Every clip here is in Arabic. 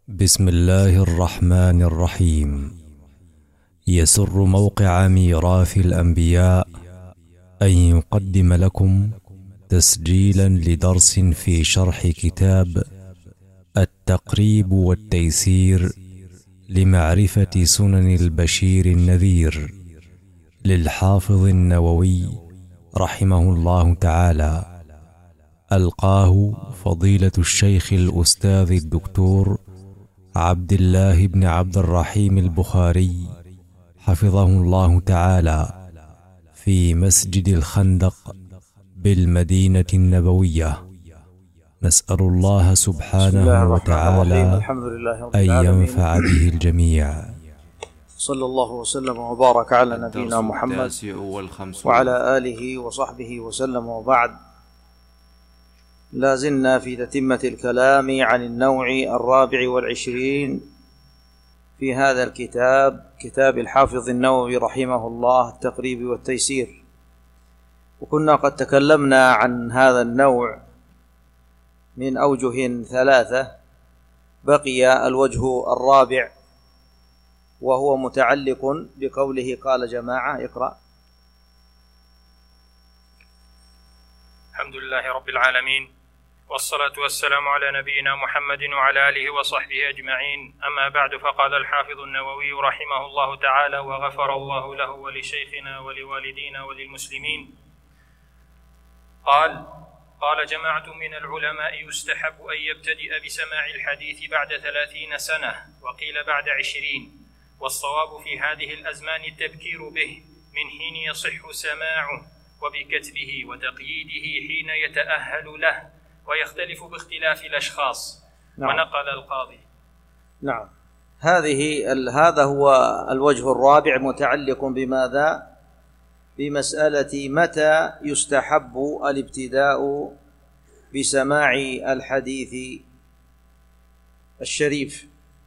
بسم الله الرحمن الرحيم. يسر موقع ميراث الأنبياء أن يقدم لكم تسجيلا لدرس في شرح كتاب التقريب والتيسير لمعرفة سنن البشير النذير للحافظ النووي رحمه الله تعالى، ألقاه فضيلة الشيخ الأستاذ الدكتور عبد الله بن عبد الرحيم البخاري حفظه الله تعالى في مسجد الخندق بالمدينة النبوية. نسأل الله سبحانه وتعالى أن ينفع به الجميع. صلى الله وسلم وبارك على نبينا محمد وعلى آله وصحبه وسلم، وبعد. لا زلنا في تتمة الكلام عن النوع 24 في هذا الكتاب، كتاب الحافظ النووي رحمه الله، التقريب والتيسير. وكنا قد تكلمنا عن هذا النوع من أوجه 3، بقي الوجه الرابع وهو متعلق بقوله قال جماعة. اقرأ. الحمد لله رب العالمين، والصلاة والسلام على نبينا محمد وعلى آله وصحبه أجمعين. أما بعد، فقال الحافظ النووي رحمه الله تعالى وغفر الله له ولشيخنا ولوالدينا وللمسلمين، قال جماعة من العلماء يستحب أن يبتدئ بسماع الحديث بعد 30 سنة، وقيل بعد 20، والصواب في هذه الأزمان التبكير به من حين يصح سماعه، وبكتبه وتقييده حين يتأهل له، ويختلف باختلاف الأشخاص. نعم. ونقل القاضي. نعم، هذا هو الوجه الرابع، متعلق بماذا؟ بمسألة متى يستحب الابتداء بسماع الحديث الشريف.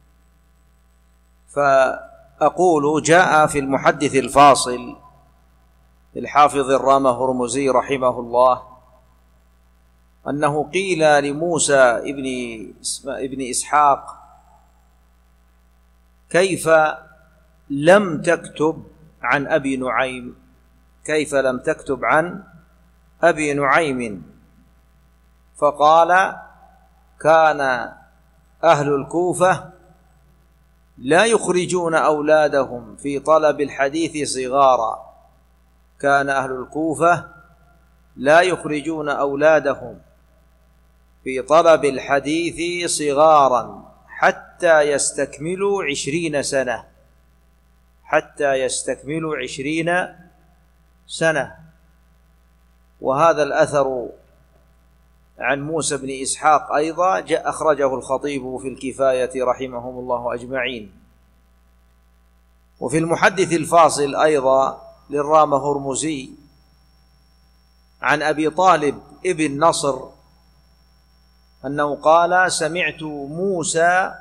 فأقول جاء في المحدث الفاصل الحافظ الرام هرمزي رحمه الله أنه قيل لموسى ابن إسحاق: كيف لم تكتب عن أبي نعيم؟ كيف لم تكتب عن أبي نعيم؟ فقال: كان أهل الكوفة لا يخرجون أولادهم في طلب الحديث صغارا. كان أهل الكوفة لا يخرجون أولادهم في طلب الحديث صغارا حتى يستكملوا 20 سنة، حتى يستكملوا 20 سنة. وهذا الأثر عن موسى بن إسحاق أيضا أخرجه الخطيب في الكفاية رحمهم الله أجمعين. وفي المحدث الفاصل أيضا للرام هرمزي عن أبي طالب ابن نصر أنه قال: سمعت موسى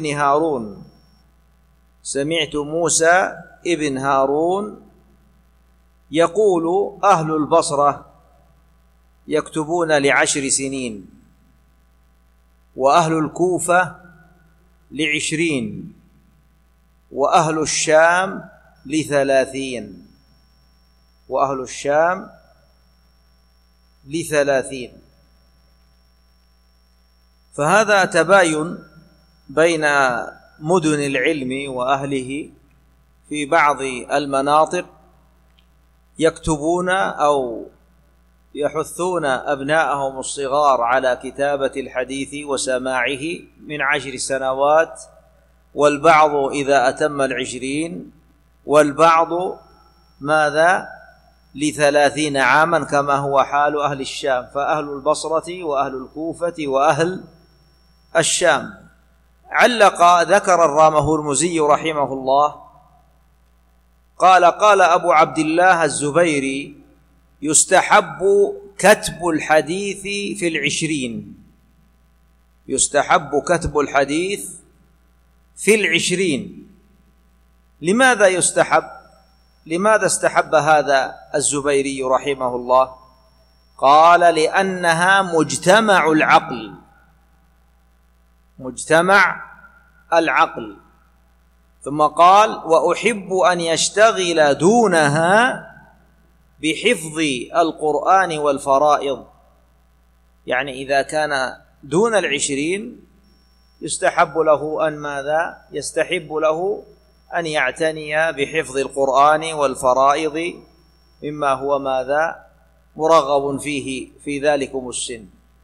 ابن هارون يقول: أهل البصرة يكتبون ل10 سنين، وأهل الكوفة ل20، وأهل الشام ل30، وأهل الشام ل30. فهذا تباين بين مدن العلم وأهله. في بعض المناطق يكتبون أو يحثون أبناءهم الصغار على كتابة الحديث وسماعه من 10 سنوات، والبعض إذا أتم 20، والبعض ماذا؟ ل30 عاما، كما هو حال أهل الشام. فأهل البصرة وأهل الكوفة وأهل الشام. ذكر الرام هرمزي رحمه الله قال أبو عبد الله الزبيري: يستحب كتب الحديث في 20، يستحب كتب الحديث في 20. لماذا يستحب؟ لماذا استحب هذا الزبيري رحمه الله؟ قال: لأنها مجتمع العقل، مجتمع العقل. ثم قال: وأحب أن يشتغل دونها بحفظ القرآن والفرائض. يعني إذا كان دون 20 يستحب له أن ماذا؟ يستحب له أن يعتني بحفظ القرآن والفرائض مما هو ماذا؟ مرغب فيه في ذلكم السن.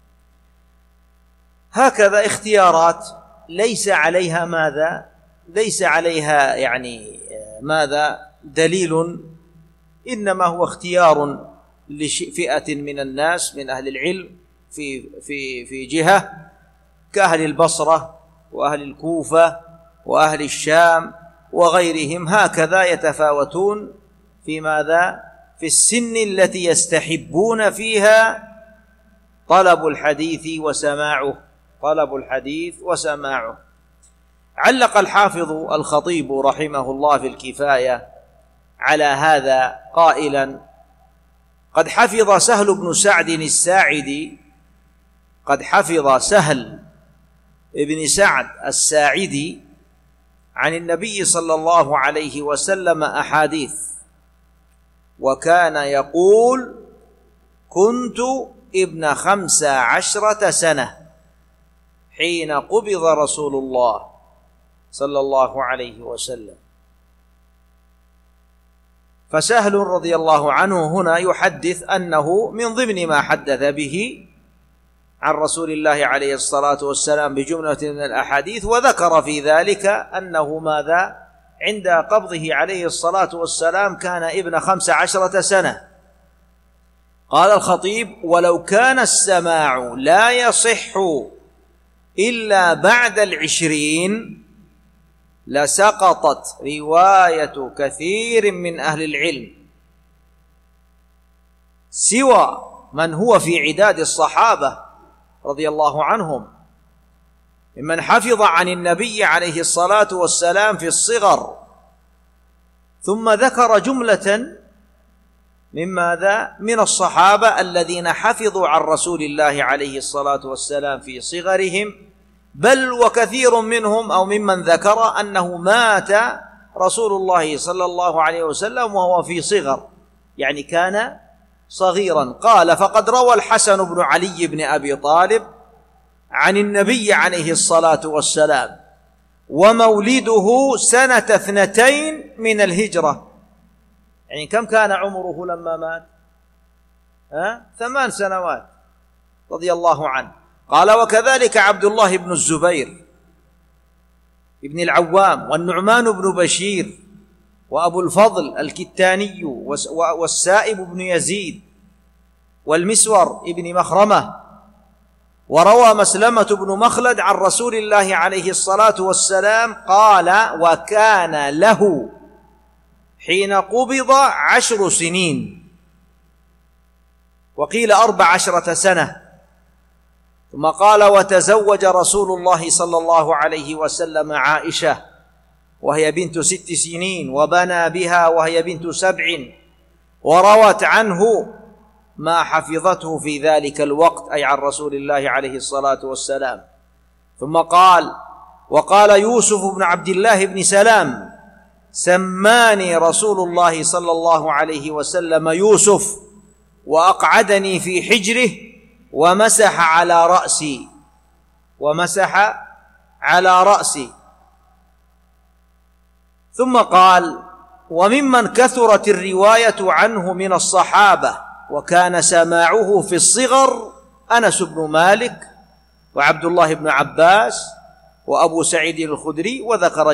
هكذا اختيارات ليس عليها ماذا؟ ليس عليها يعني ماذا؟ دليل، إنما هو اختيار لفئة من الناس من أهل العلم في جهة، كأهل البصرة وأهل الكوفة وأهل الشام وغيرهم، هكذا يتفاوتون في ماذا؟ في السن التي يستحبون فيها طلب الحديث وسماعه. طلب الحديث وسماعه. علق الحافظ الخطيب رحمه الله في الكفاية على هذا قائلا: قد حفظ سهل بن سعد الساعدي، قد حفظ سهل بن سعد الساعدي عن النبي صلى الله عليه وسلم أحاديث، وكان يقول: كنت ابن 15 سنة حين قبض رسول الله صلى الله عليه وسلم. فسهل رضي الله عنه هنا يحدث أنه من ضمن ما حدث به عن رسول الله عليه الصلاة والسلام بجملة من الأحاديث، وذكر في ذلك أنه ماذا؟ عند قبضه عليه الصلاة والسلام كان ابن 15 سنة. قال الخطيب: ولو كان السماع لا يصح إلا بعد 20 لسقطت رواية كثير من أهل العلم سوى من هو في عداد الصحابة رضي الله عنهم ممن حفظ عن النبي عليه الصلاة والسلام في الصغر. ثم ذكر جملة من ماذا؟ من الصحابة الذين حفظوا عن رسول الله عليه الصلاة والسلام في صغرهم، بل وكثير منهم أو ممن ذكر أنه مات رسول الله صلى الله عليه وسلم وهو في صغر، يعني كان صغيرا. قال: فقد روى الحسن بن علي بن أبي طالب عن النبي عليه الصلاة والسلام ومولده سنة 2 من الهجرة، يعني كم كان عمره لما مات؟ 8 سنوات رضي الله عنه. قال: وكذلك عبد الله بن الزبير ابن العوام والنعمان بن بشير وأبو الفضل الكتاني والسائب بن يزيد والمسور ابن مخرمة. وروى مسلمة بن مخلد عن رسول الله عليه الصلاة والسلام قال: وكان له حين قبض 10 سنين، وقيل 14 سنة. ثم قال: وتزوج رسول الله صلى الله عليه وسلم عائشة وهي بنت 6 سنين، وبنى بها وهي بنت 7، وروت عنه ما حفظته في ذلك الوقت، أي عن رسول الله عليه الصلاة والسلام. ثم قال: وقال يوسف بن عبد الله بن سلام: سماني رسول الله صلى الله عليه وسلم يوسف، وأقعدني في حجره ومسح على رأسي، ومسح على رأسي. ثم قال: وممن كثرت الرواية عنه من الصحابة وكان سماعه في الصغر أنس بن مالك وعبد الله بن عباس وأبو سعيد الخدري، وذكر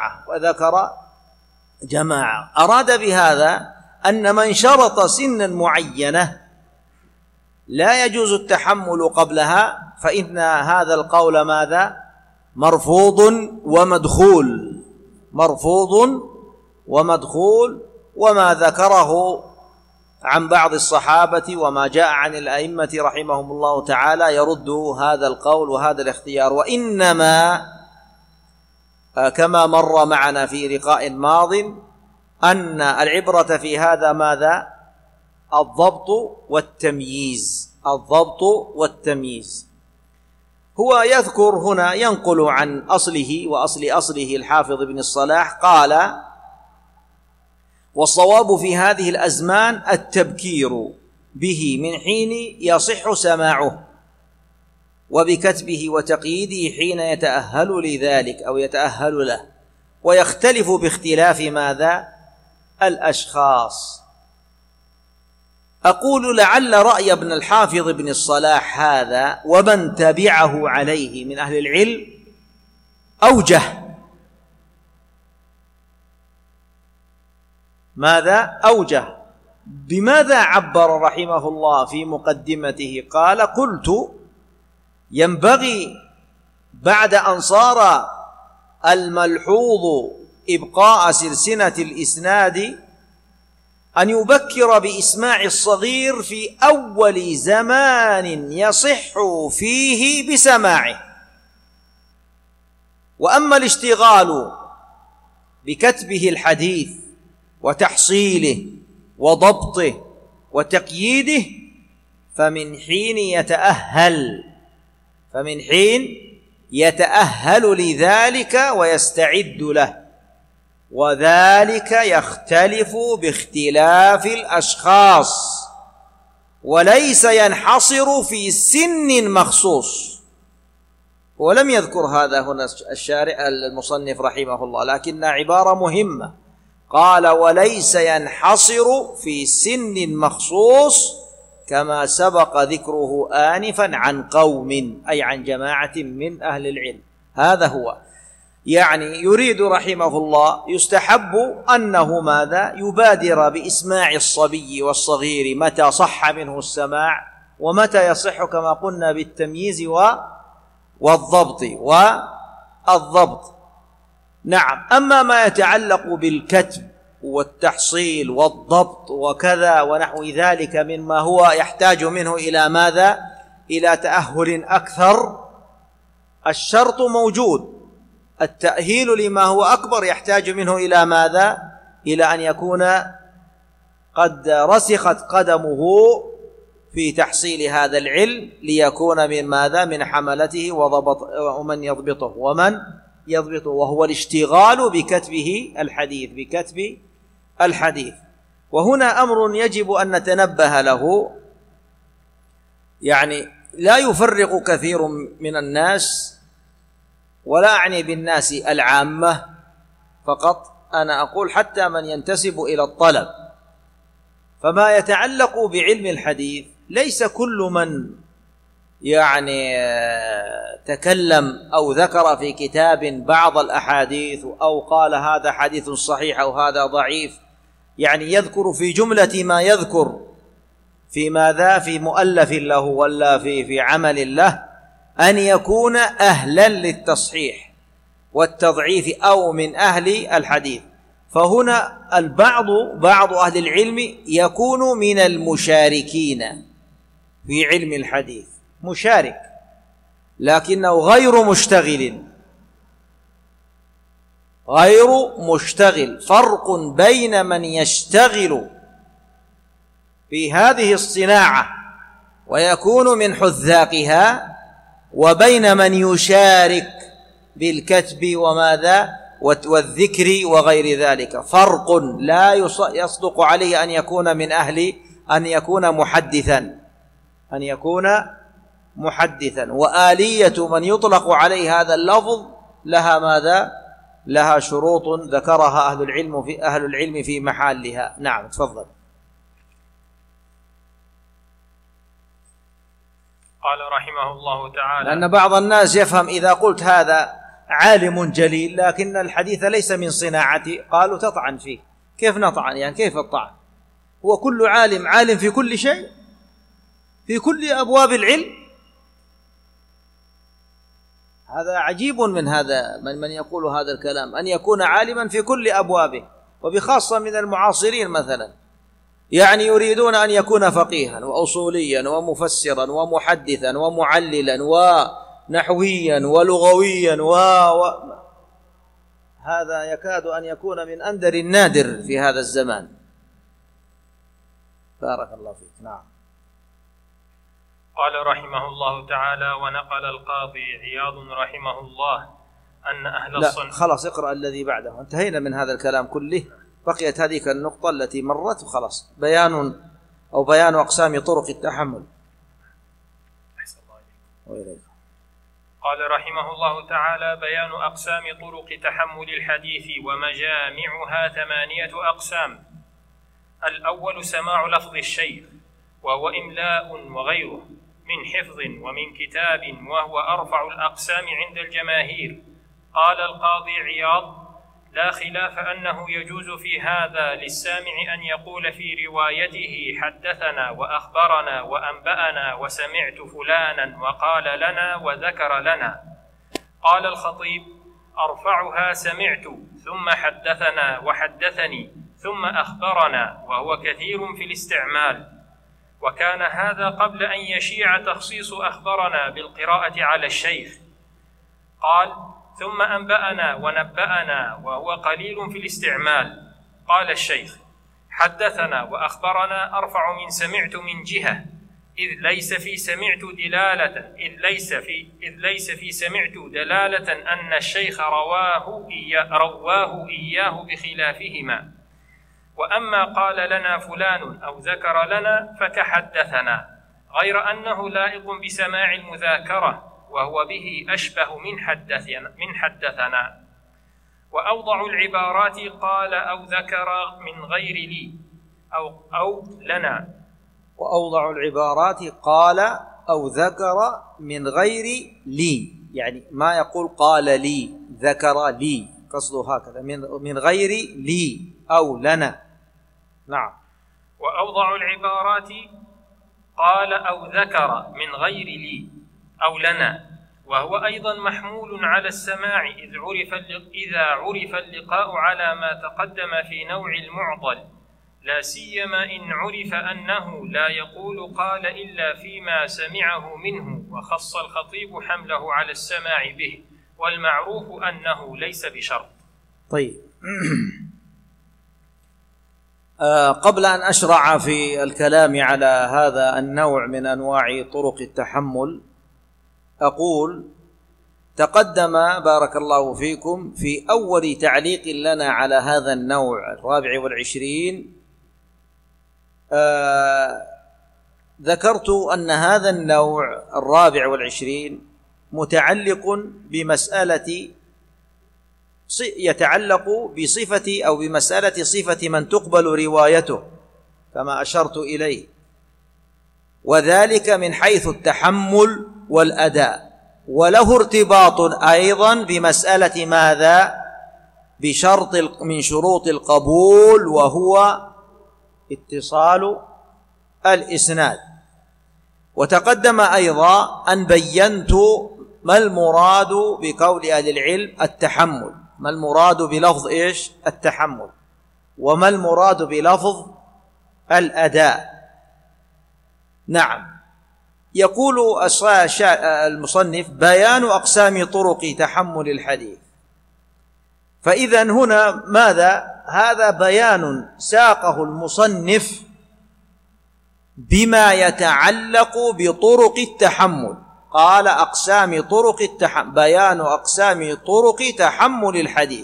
جماعة. أراد بهذا أن من شرط سنا معينة لا يجوز التحمل قبلها، فإن هذا القول ماذا؟ مرفوض ومدخول، مرفوض ومدخول. وما ذكره عن بعض الصحابة وما جاء عن الأئمة رحمهم الله تعالى يرد هذا القول وهذا الاختيار. وإنما كما مر معنا في لقاء ماض أن العبرة في هذا ماذا؟ الضبط والتمييز، الضبط والتمييز. هو يذكر هنا، ينقل عن أصله وأصله الحافظ ابن الصلاح قال: والصواب في هذه الأزمان التبكير به من حين يصح سماعه، وبكتبه وتقييده حين يتأهل لذلك أو يتأهل له، ويختلف باختلاف ماذا؟ الأشخاص. أقول لعل رأي ابن الحافظ ابن الصلاح هذا ومن تبعه عليه من أهل العلم أوجه. ماذا؟ أوجه. بماذا عبر رحمه الله في مقدمته؟ قال: قلت ينبغي بعد أن صار الملحوظ إبقاء سلسلة الإسناد أن يبكر بإسماع الصغير في أول زمان يصح فيه بسماعه، وأما الاشتغال بكتبه الحديث وتحصيله وضبطه وتقييده فمن حين يتأهل لذلك ويستعد له، وذلك يختلف باختلاف الأشخاص وليس ينحصر في سن مخصوص. ولم يذكر هذا هنا الشارع المصنف رحمه الله، لكن عبارة مهمة، قال: وليس ينحصر في سن مخصوص، كما سبق ذكره آنفا عن قوم، أي عن جماعة من أهل العلم. هذا هو، يعني يريد رحمه الله يستحب أنه ماذا؟ يبادر بإسماع الصبي والصغير متى صح منه السماع، ومتى يصح كما قلنا بالتمييز والضبط نعم. أما ما يتعلق بالكتب والتحصيل والضبط وكذا ونحو ذلك مما هو يحتاج منه إلى ماذا؟ إلى تأهل أكثر، الشرط موجود، التأهيل لما هو أكبر يحتاج منه إلى ماذا؟ إلى أن يكون قد رسخت قدمه في تحصيل هذا العلم، ليكون من ماذا؟ من حملته ومن يضبطه، وهو الاشتغال بكتب الحديث. وهنا أمر يجب أن نتنبه له، يعني لا يفرق كثير من الناس، ولا أعني بالناس العامة فقط، أنا أقول حتى من ينتسب إلى الطلب. فما يتعلق بعلم الحديث ليس كل من يعني تكلم أو ذكر في كتاب بعض الأحاديث أو قال هذا حديث صحيح أو هذا ضعيف، يعني يذكر في جملة ما يذكر في ماذا؟ في مؤلف له ولا في عمل له، أن يكون أهلا للتصحيح والتضعيف أو من أهل الحديث. فهنا بعض أهل العلم يكون من المشاركين في علم الحديث، مشارك لكنه غير مشتغل. فرق بين من يشتغل في هذه الصناعة ويكون من حذاقها، وبين من يشارك بالكتب وماذا والذكر وغير ذلك. فرق لا يصدق عليه أن يكون من أهل أن يكون محدثا. وآلية من يطلق عليه هذا اللفظ لها ماذا؟ لها شروط ذكرها أهل العلم في محلها. نعم تفضل. قال رحمه الله تعالى: لأن بعض الناس يفهم إذا قلت هذا عالم جليل لكن الحديث ليس من صناعتي، قالوا تطعن فيه. كيف نطعن؟ يعني كيف الطعن؟ هو كل عالم في كل شيء، في كل أبواب العلم؟ هذا عجيب من هذا من يقول هذا الكلام، أن يكون عالما في كل أبوابه، وبخاصة من المعاصرين مثلا، يعني يريدون أن يكون فقيها وأصوليا ومفسرا ومحدثا ومعللا ونحويا ولغويا هذا يكاد أن يكون من أندر النادر في هذا الزمان. بارك الله فيك. نعم. قال رحمه الله تعالى: ونقل القاضي عياض رحمه الله أن أهل الصنف. خلاص اقرأ الذي بعده، انتهينا من هذا الكلام كله، بقيت هذه النقطة التي مرت وخلاص. بيان أقسام طرق التحمل. أحسن الله إليكم. قال رحمه الله تعالى: بيان أقسام طرق تحمل الحديث ومجامعها 8 أقسام. الأول سماع لفظ الشيخ، وهو إملاء وغيره من حفظ ومن كتاب، وهو أرفع الأقسام عند الجماهير. قال القاضي عياض: لا خلاف أنه يجوز في هذا للسامع أن يقول في روايته حدثنا وأخبرنا وأنبأنا وسمعت فلانا وقال لنا وذكر لنا. قال الخطيب: أرفعها سمعت ثم حدثنا وحدثني ثم أخبرنا، وهو كثير في الاستعمال، وكان هذا قبل أن يشيع تخصيص أخبرنا بالقراءة على الشيخ. قال: ثم أنبأنا ونبأنا، وهو قليل في الاستعمال. قال الشيخ: حدثنا وأخبرنا أرفع من سمعت من جهة، إذ ليس في سمعت دلالة أن الشيخ رواه إياه بخلافهما. وأما قال لنا فلان أو ذكر لنا فكحدثنا، غير أنه لائق بسماع المذاكرة، وهو به أشبه من حدثنا. وأوضع العبارات قال أو ذكر من غير لي أو لنا. وأوضع العبارات قال أو ذكر من غير لي، يعني ما يقول قال لي ذكر لي، قصده هكذا، من غير لي أو لنا. نعم. وأوضع العبارات قال أو ذكر من غير لي أو لنا، وهو أيضا محمول على السماع، إذا عرف اللقاء على ما تقدم في نوع المعضل، لا سيما إن عرف أنه لا يقول قال إلا فيما سمعه منه، وخص الخطيب حمله على السماع به، والمعروف أنه ليس بشرط. طيب، قبل أن أشرع في الكلام على هذا النوع من أنواع طرق التحمل، أقول تقدم بارك الله فيكم في أول تعليق لنا على هذا النوع 24 ذكرت أن هذا النوع 24 متعلق بمسألة، يتعلق بصفة أو بمسألة صفة من تقبل روايته كما أشرت إليه، وذلك من حيث التحمل والأداء، وله ارتباط أيضا بمسألة ماذا؟ بشرط من شروط القبول، وهو اتصال الإسناد. وتقدم أيضا أن بينت ما المراد بقول أهل العلم التحمل، ما المراد بلفظ إيش؟ التحمل، وما المراد بلفظ الأداء. نعم. يقول المصنف: بيان أقسام طرق تحمل الحديث. فإذا هنا ماذا؟ هذا بيان ساقه المصنف بما يتعلق بطرق التحمل. قال أقسام طرق التحمل، بيان أقسام طرق تحمل الحديث.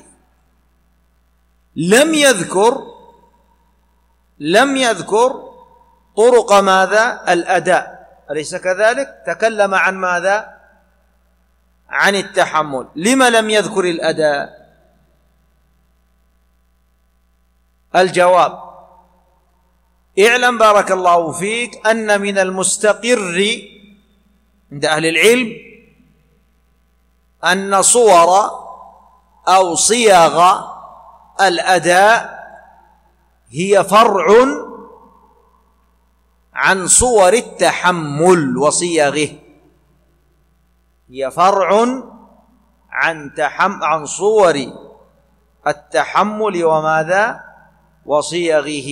لم يذكر طرق ماذا؟ الأداء، أليس كذلك؟ تكلم عن ماذا؟ عن التحمل. لما لم يذكر الأداء؟ الجواب: اعلم بارك الله فيك أن من المستقر عند أهل العلم أن صور أو صيغ الأداء هي فرع عن صور التحمل وصيغه، هي فرع عن صور التحمل وماذا؟ وصيغه.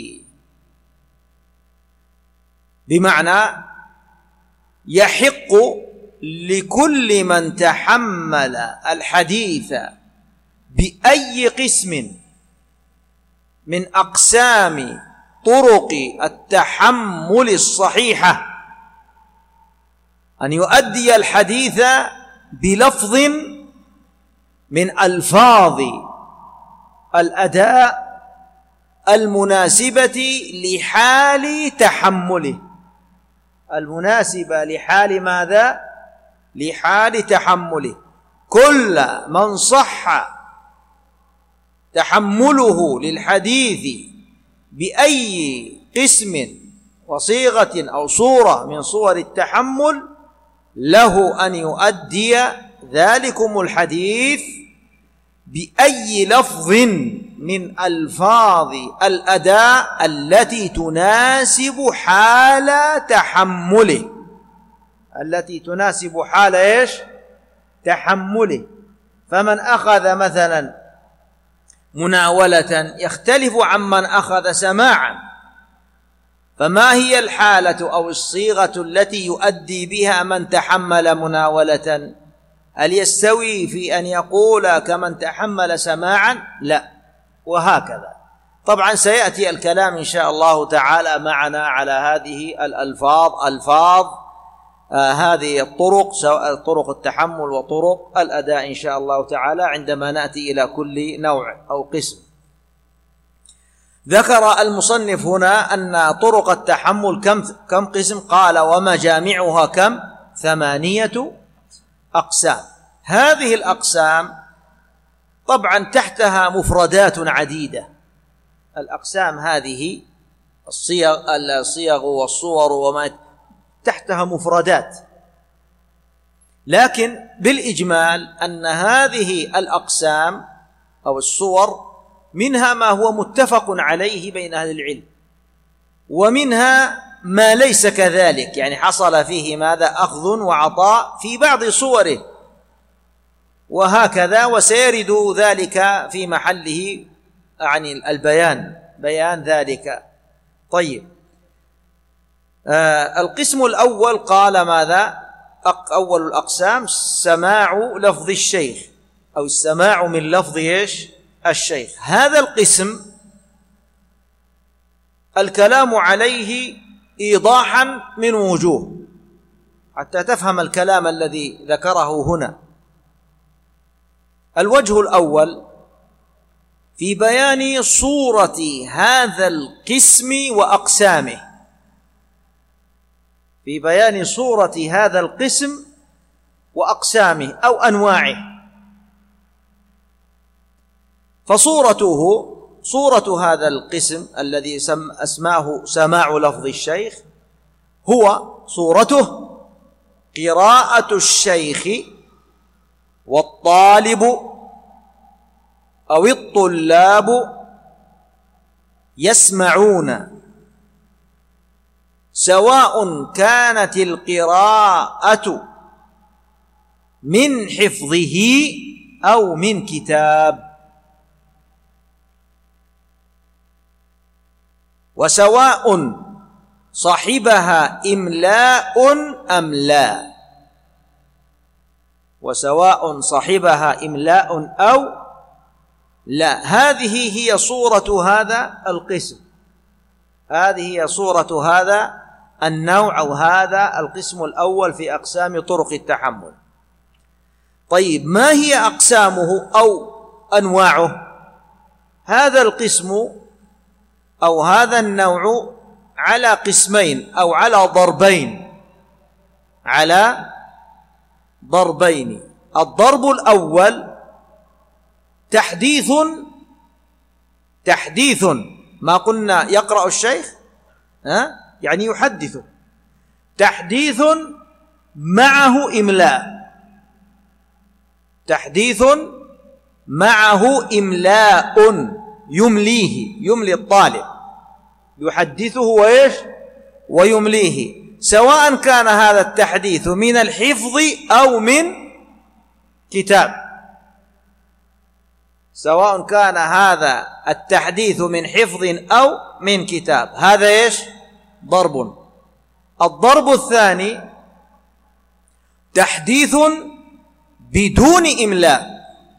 بمعنى يحق لكل من تحمل الحديث بأي قسم من أقسام طرق التحمل الصحيحة أن يؤدي الحديث بلفظ من ألفاظ الأداء المناسبة لحال تحمله، المناسبة لحال ماذا؟ لحال تحمله. كل من صح تحمله للحديث بأي قسم وصيغة أو صورة من صور التحمل له أن يؤدي ذلكم الحديث بأي لفظ من ألفاظ الأداء التي تناسب حال تحمله، التي تناسب حال إيش؟ تحمله. فمن أخذ مثلا مناولة يختلف عمن أخذ سماعا، فما هي الحالة أو الصيغة التي يؤدي بها من تحمل مناولة؟ هل يستوي في أن يقول كمن تحمل سماعا؟ لا. وهكذا. طبعا سيأتي الكلام إن شاء الله تعالى معنا على هذه ألفاظ هذه الطرق، سواء طرق التحمل وطرق الأداء إن شاء الله تعالى عندما نأتي إلى كل نوع أو قسم. ذكر المصنف هنا أن طرق التحمل كم قسم؟ قال ومجامعها كم؟ 8 أقسام. هذه الأقسام طبعا تحتها مفردات عديدة. الأقسام هذه الصيغ والصور وما تحتها مفردات، لكن بالإجمال أن هذه الأقسام أو الصور منها ما هو متفق عليه بين أهل العلم، ومنها ما ليس كذلك، يعني حصل فيه ماذا؟ أخذ وعطاء في بعض صوره، وهكذا. وسيرد ذلك في محله عن بيان ذلك. طيب، القسم الأول قال ماذا؟ أول الأقسام سماع لفظ الشيخ أو السماع من لفظ إيش؟ الشيخ. هذا القسم الكلام عليه إيضاحا من وجوه حتى تفهم الكلام الذي ذكره هنا. الوجه الأول في بيان صورة هذا القسم وأقسامه، في بيان صورة هذا القسم وأقسامه أو أنواعه. فصورته، صورة هذا القسم الذي أسماه سماع لفظ الشيخ، هو صورته قراءة الشيخ والطالب أو الطلاب يسمعون، سواء كانت القراءة من حفظه أو من كتاب، وسواء صحبها إملاء أم لا، وسواء صحبها إملاء أو لا. هذه هي صورة هذا القسم، هذه هي صورة هذا النوع أو هذا القسم الأول في أقسام طرق التحمل. طيب، ما هي أقسامه أو أنواعه؟ هذا القسم أو هذا النوع على قسمين أو على ضربين. الضرب الأول تحديث ما قلنا يقرأ الشيخ يعني يحدث، تحديث معه إملاء، تحديث معه إملاء، يملي الطالب، يحدثه وإيش؟ ويمليه، سواء كان هذا التحديث من الحفظ أو من كتاب، سواء كان هذا التحديث من حفظ أو من كتاب. هذا إيش؟ ضرب. الضرب الثاني تحديث بدون إملاء،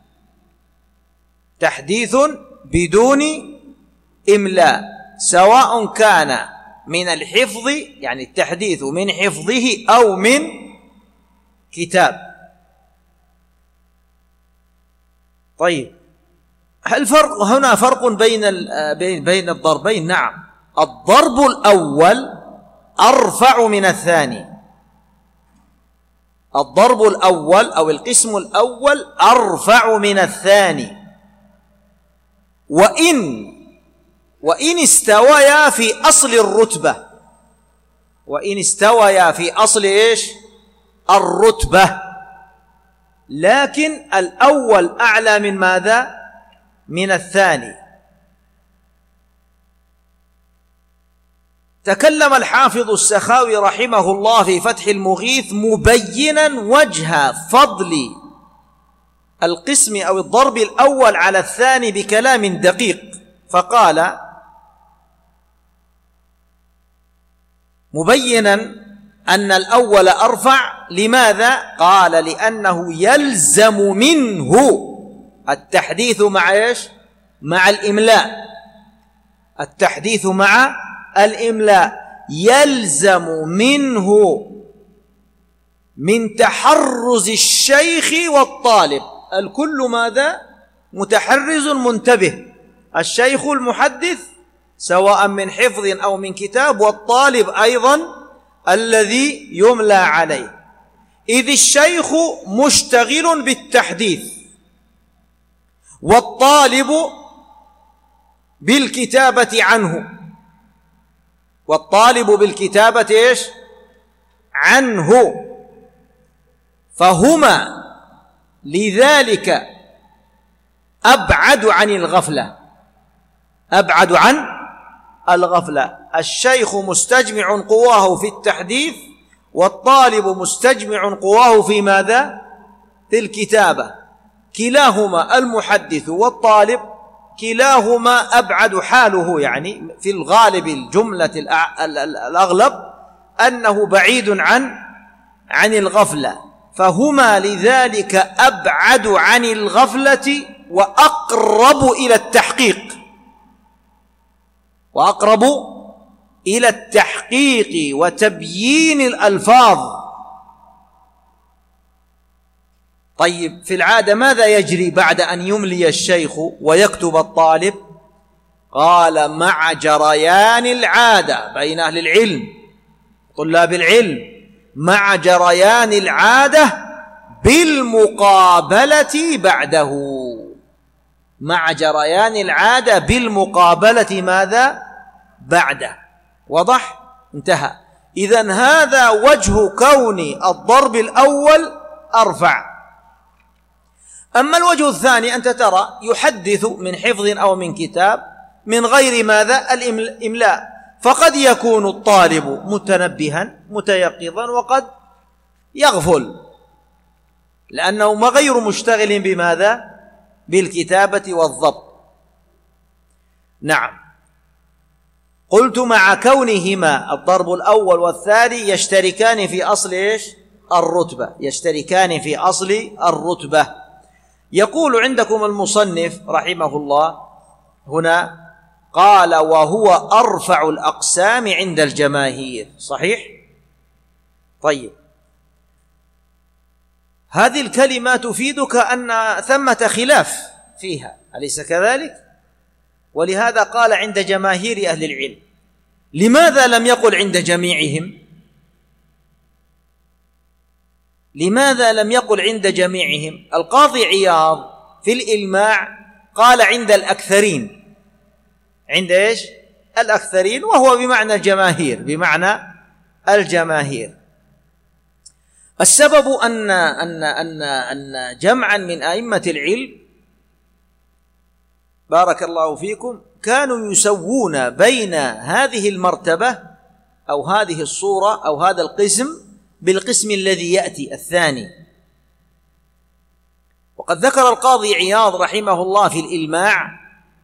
تحديث بدون إملاء، سواء كان من الحفظ، يعني التحديث من حفظه أو من كتاب. طيب، هل هنا فرق بين الضربين؟ نعم، الضرب الأول أرفع من الثاني. الضرب الأول أو القسم الأول أرفع من الثاني، وإن استويا في أصل الرتبة، وإن استويا في أصل إيش؟ الرتبة، لكن الأول أعلى من ماذا؟ من الثاني. تكلم الحافظ السخاوي رحمه الله في فتح المغيث مبينا وجه فضل القسم أو الضرب الأول على الثاني بكلام دقيق، فقال مبينا أن الأول أرفع. لماذا؟ قال لأنه يلزم منه التحديث مع إيش؟ مع الإملاء. التحديث مع الإملاء يلزم منه من تحرز الشيخ والطالب. الكل ماذا؟ متحرز منتبه، الشيخ المحدث سواء من حفظ أو من كتاب، والطالب أيضا الذي يملى عليه، إذ الشيخ مشتغل بالتحديث والطالب بالكتابة عنه، والطالب بالكتابة إيش؟ عنه، فهما لذلك أبعد عن الغفلة، أبعد عن الغفلة. الشيخ مستجمع قواه في التحديث، والطالب مستجمع قواه في ماذا؟ في الكتابة. كلاهما المحدث والطالب كلاهما أبعد حاله، يعني في الغالب الجملة الأغلب أنه بعيد عن الغفلة، فهما لذلك أبعد عن الغفلة وأقرب إلى التحقيق، وأقرب إلى التحقيق وتبيين الألفاظ. طيب، في العادة ماذا يجري بعد أن يملي الشيخ ويكتب الطالب؟ قال مع جريان العادة بين أهل العلم طلاب العلم، مع جريان العادة بالمقابلة بعده، مع جريان العادة بالمقابلة ماذا؟ بعده. وضح؟ انتهى. إذن هذا وجه كون الضرب الأول أرفع. أما الوجه الثاني، أنت ترى يحدث من حفظ أو من كتاب من غير ماذا؟ الإملاء، فقد يكون الطالب متنبها متيقظا وقد يغفل، لأنه غير مشتغل بماذا؟ بالكتابة والضبط. نعم، قلت مع كونهما الضرب الأول والثاني يشتركان في أصل إيش؟ الرتبة، يشتركان في أصل الرتبة. يقول عندكم المصنف رحمه الله هنا، قال وهو أرفع الأقسام عند الجماهير. صحيح؟ طيب، هذه الكلمة تفيدك أن ثمة خلاف فيها، أليس كذلك؟ ولهذا قال عند جماهير أهل العلم. لماذا لم يقل عند جميعهم؟ لماذا لم يقل عند جميعهم؟ القاضي عياض في الإلماع قال عند الأكثرين. عند إيش؟ الأكثرين، وهو بمعنى الجماهير، بمعنى الجماهير. السبب أن جمعا من أئمة العلم بارك الله فيكم كانوا يسوون بين هذه المرتبة أو هذه الصورة أو هذا القسم بالقسم الذي يأتي الثاني. وقد ذكر القاضي عياض رحمه الله في الإلماع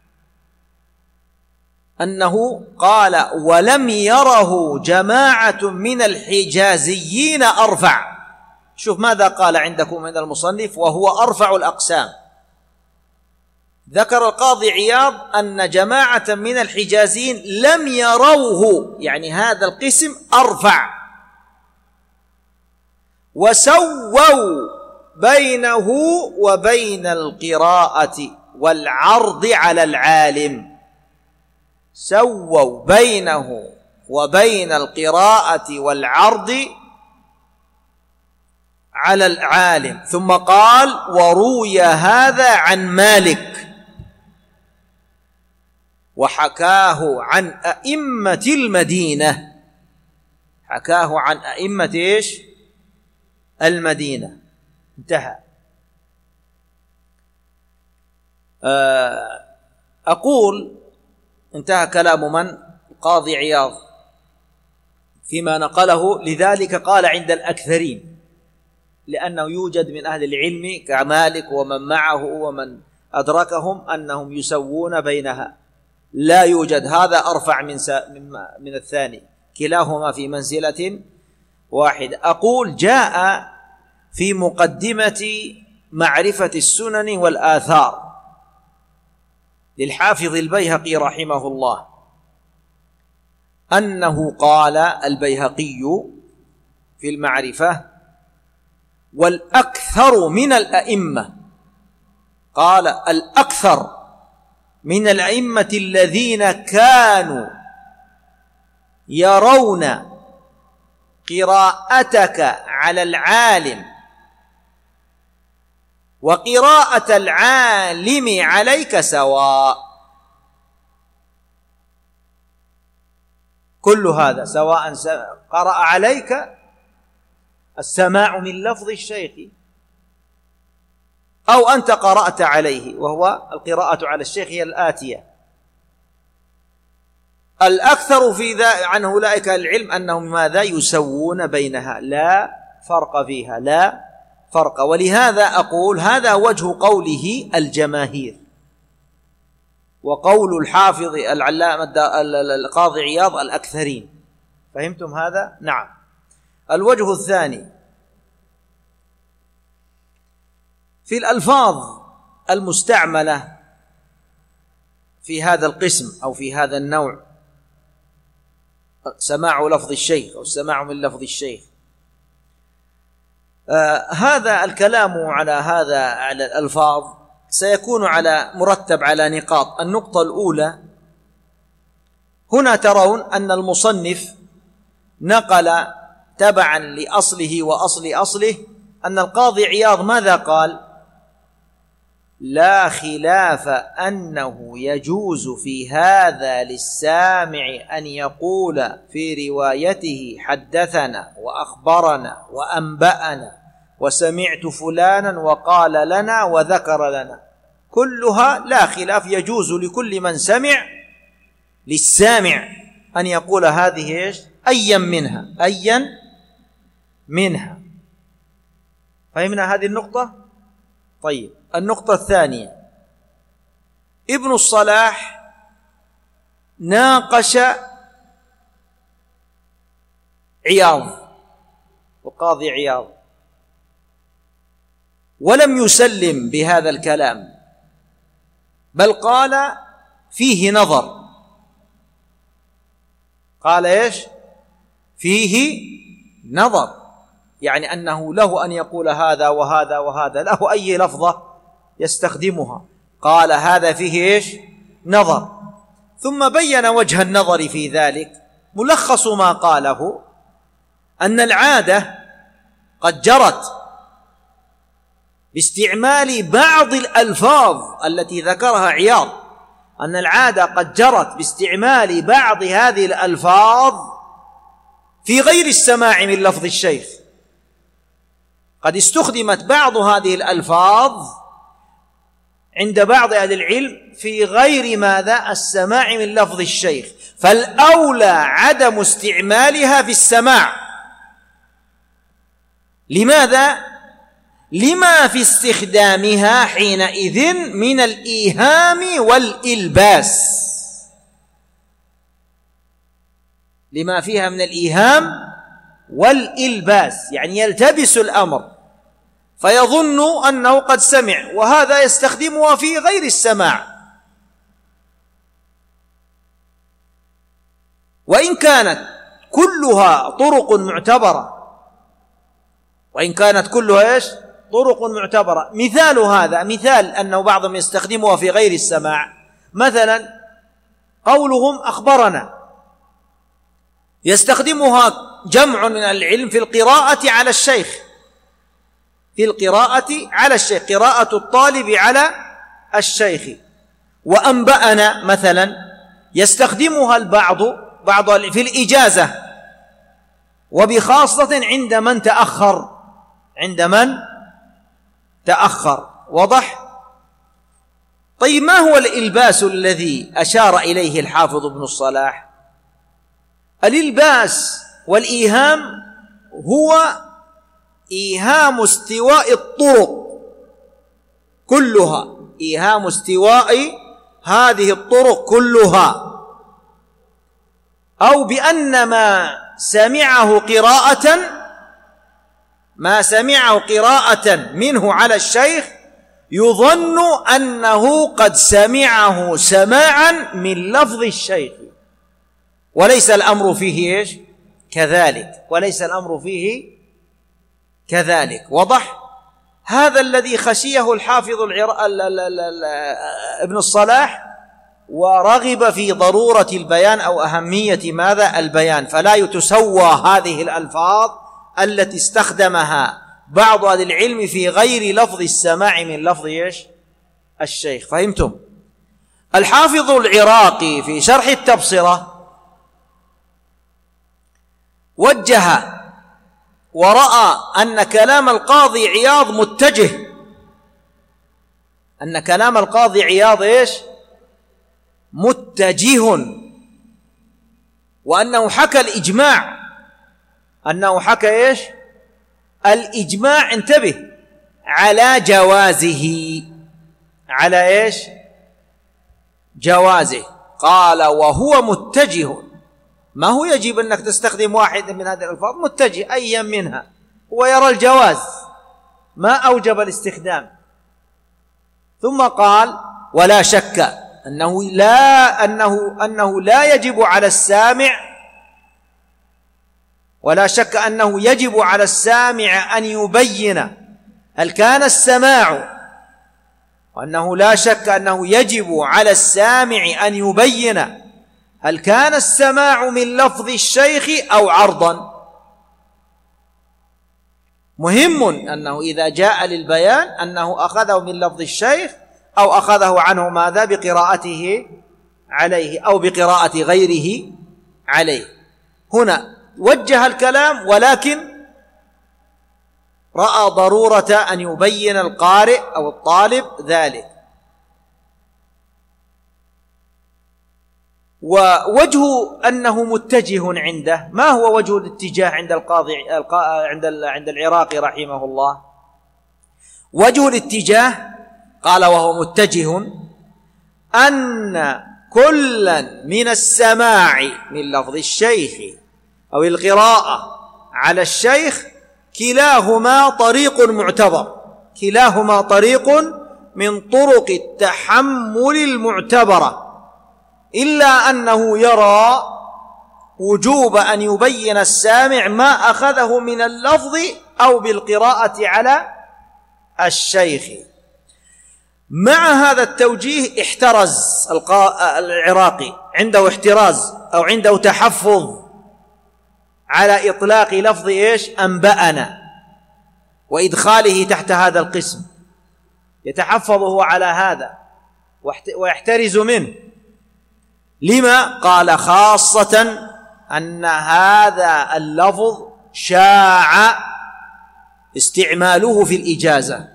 أنه قال ولم يره جماعة من الحجازيين أرفع. شوف ماذا قال عندكم من المصنف، وهو أرفع الأقسام. ذكر القاضي عياض أن جماعة من الحجازيين لم يروه، يعني هذا القسم أرفع، وسووا بينه وبين القراءة والعرض على العالم، سووا بينه وبين القراءة والعرض على العالم. ثم قال: وروي هذا عن مالك وحكاه عن أئمة المدينة، حكاه عن أئمة إيش؟ المدينة. انتهى. أقول انتهى كلام من؟ القاضي عياض فيما نقله. لذلك قال عند الأكثرين، لأنه يوجد من أهل العلم كمالك ومن معه ومن أدركهم أنهم يسوون بينها، لا يوجد هذا أرفع من الثاني، كلاهما في منزلة واحدة. أقول جاء في مقدمة معرفة السنن والآثار للحافظ البيهقي رحمه الله أنه قال البيهقي في المعرفة: والأكثر من الأئمة، قال الأكثر من الأئمة الذين كانوا يرون قراءتك على العالم وقراءة العالم عليك سواء. كل هذا سواء قرأ عليك السماع من لفظ الشيخ أو أنت قرأت عليه، وهو القراءة على الشيخ هي الآتية. الأكثر في عن أولئك العلم أنهم ماذا؟ يسوون بينها، لا فرق فيها، لا فرق. ولهذا أقول هذا وجه قوله الجماهير، وقول الحافظ العلامة القاضي عياض الأكثرين. فهمتم هذا؟ نعم. الوجه الثاني في الألفاظ المستعملة في هذا القسم أو في هذا النوع، سماع لفظ الشيخ أو السماع من لفظ الشيخ، هذا الكلام على الألفاظ سيكون مرتب على نقاط. النقطة الأولى: هنا ترون أن المصنف نقل تبعا لأصله وأصل أصله أن القاضي عياض ماذا قال؟ لا خلاف أنه يجوز في هذا للسامع أن يقول في روايته حدثنا وأخبرنا وأنبأنا وسمعت فلانا وقال لنا وذكر لنا، كلها لا خلاف، يجوز لكل من سمع للسامع أن يقول هذه إيش؟ أيا منها. فهمنا هذه النقطة؟ طيب، النقطة الثانية: ابن الصلاح ناقش عياض وقاضي عياض ولم يسلم بهذا الكلام، بل قال فيه نظر. قال إيش؟ فيه نظر، يعني أنه له أن يقول هذا وهذا وهذا، له أي لفظة يستخدمها. قال هذا فيه إيش؟ نظر. ثم بين وجه النظر في ذلك. ملخص ما قاله أن العادة قد جرت باستعمال بعض الألفاظ التي ذكرها عياض، أن العادة قد جرت باستعمال بعض هذه الألفاظ في غير السماع من لفظ الشيخ. قد استخدمت بعض هذه الألفاظ عند بعض أهل العلم في غير ماذا؟ السماع من لفظ الشيخ، فالأولى عدم استعمالها في السماع. لماذا؟ لما في استخدامها حينئذ من الإيهام والإلباس، لما فيها من الإيهام والإلباس، يعني يلتبس الأمر فيظن أنه قد سمع، وهذا يستخدمها في غير السماع. وإن كانت كلها طرق معتبرة وإن كانت كلها إيش؟ طرق معتبرة. مثال هذا، مثال أنه بعضهم يستخدمها في غير السماع، مثلا قولهم أخبرنا، يستخدمها جمع من العلم في القراءة على الشيخ، في القراءة على الشيخ، قراءة الطالب على الشيخ. وأنبأنا مثلا يستخدمها البعض في الإجازة، وبخاصة عند من تأخر، عند من تأخر. واضح؟ طيب ما هو الإلباس الذي أشار إليه الحافظ ابن الصلاح؟ الإلباس والإيهام هو إيهام استواء الطرق كلها، إيهام استواء هذه الطرق كلها، أو بأن ما سمعه قراءة منه على الشيخ يظن أنه قد سمعه سماعا من لفظ الشيخ، وليس الأمر فيه إيش؟ كذلك، وليس الأمر فيه كذلك. وضح؟ هذا الذي خشيه الحافظ ابن الصلاح، ورغب في ضرورة البيان أو أهمية ماذا؟ البيان، فلا يتسوى هذه الألفاظ التي استخدمها بعض أهل العلم في غير لفظ السماع من لفظ إيش؟ الشيخ. فهمتم؟ الحافظ العراقي في شرح التبصرة وجه ورأى أن كلام القاضي عياض متجه، أن كلام القاضي عياض إيش؟ متجه، وأنه حكى الإجماع، أنه حكى إيش؟ الإجماع، انتبه، على جوازه، على إيش؟ جوازه. قال وهو متجه، ما هو يجب أنك تستخدم واحد من هذه الألفاظ، متجه أيا منها، هو يرى الجواز ما أوجب الاستخدام. ثم قال ولا شك أنه لا يجب على السامع، ولا شك أنه يجب على السامع أن يبين هل كان السماع، وأنه لا شك أنه يجب على السامع أن يبين هل كان السماع من لفظ الشيخ أو عرضا. مهم أنه إذا جاء للبيان أنه أخذه من لفظ الشيخ أو أخذه عنه ماذا؟ بقراءته عليه أو بقراءة غيره عليه. هنا وجه الكلام، ولكن رأى ضرورة أن يبين القارئ أو الطالب ذلك. ووجه أنه متجه عنده، ما هو وجه الاتجاه عند القاضي عند العراقي رحمه الله؟ وجه الاتجاه قال وهو متجه أن كلا من السماع من لفظ الشيخ أو القراءة على الشيخ كلاهما طريق معتبر، كلاهما طريق من طرق التحمل المعتبرة، إلا أنه يرى وجوب أن يبين السامع ما أخذه من اللفظ أو بالقراءة على الشيخ. مع هذا التوجيه احترز العراقي، عنده احتراز أو عنده تحفظ على إطلاق لفظ إيش؟ أنبأنا، وإدخاله تحت هذا القسم، يتحفظه على هذا ويحترز منه. لما؟ قال خاصة أن هذا اللفظ شاع استعماله في الإجازة،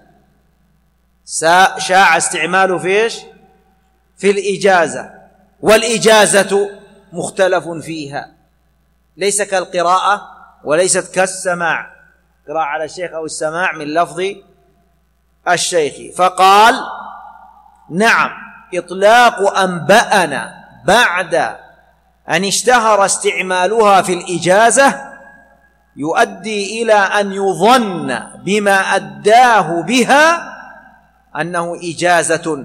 شاع استعماله في إيش؟ في الإجازة، والإجازة مختلف فيها، ليس كالقراءة وليست كالسماع، قراءة على الشيخ أو السماع من لفظ الشيخ. فقال نعم، إطلاق أنبأنا بعد أن اشتهر استعمالها في الإجازة يؤدي إلى أن يظن بما أداه بها أنه إجازة،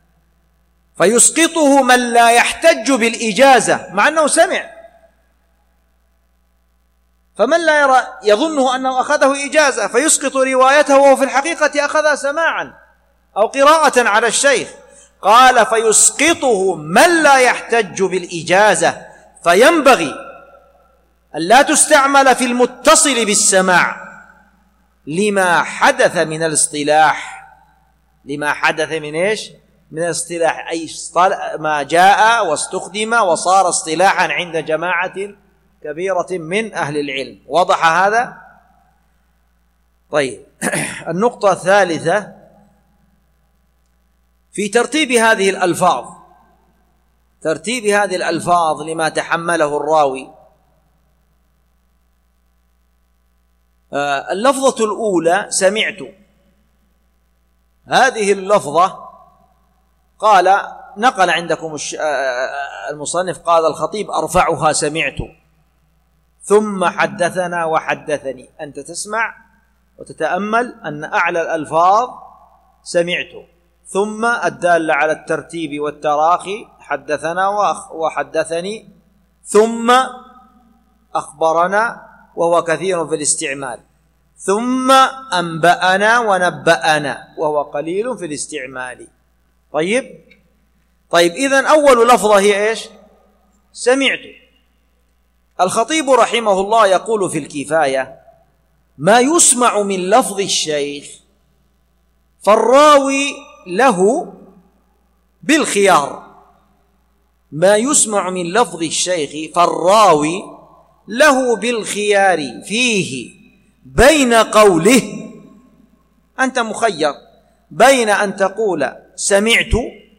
فيسقطه من لا يحتج بالإجازة مع أنه سمع، فمن لا يرى يظنه أنه أخذه إجازة فيسقط روايته وهو في الحقيقة أخذها سماعا أو قراءة على الشيخ. قال فيسقطه من لا يحتج بالإجازة، فينبغي أن لا تستعمل في المتصل بالسماع لما حدث من الاصطلاح. لما حدث من إيش؟ من الاصطلاح، أي ما جاء واستخدم وصار اصطلاحا عند جماعة كبيرة من أهل العلم. وضح هذا؟ طيب، النقطة الثالثة في ترتيب هذه الألفاظ، ترتيب هذه الألفاظ لما تحمله الراوي. اللفظة الأولى سمعت، هذه اللفظة قال نقل عندكم المصنف قال الخطيب أرفعها سمعت، ثم حدثنا وحدثني. أنت تسمع وتتأمل أن أعلى الألفاظ سمعت، ثم الدالة على الترتيب والتراخي حدثنا وحدثني، ثم أخبرنا وهو كثير في الاستعمال، ثم أنبأنا ونبأنا وهو قليل في الاستعمال. طيب إذن أول لفظة هي إيش؟ سمعت. الخطيب رحمه الله يقول في الكفاية: ما يسمع من لفظ الشيخ فالراوي له بالخيار. ما يسمع من لفظ الشيخ فالراوي له بالخيار فيه بين قوله، أنت مخير بين أن تقول سمعت،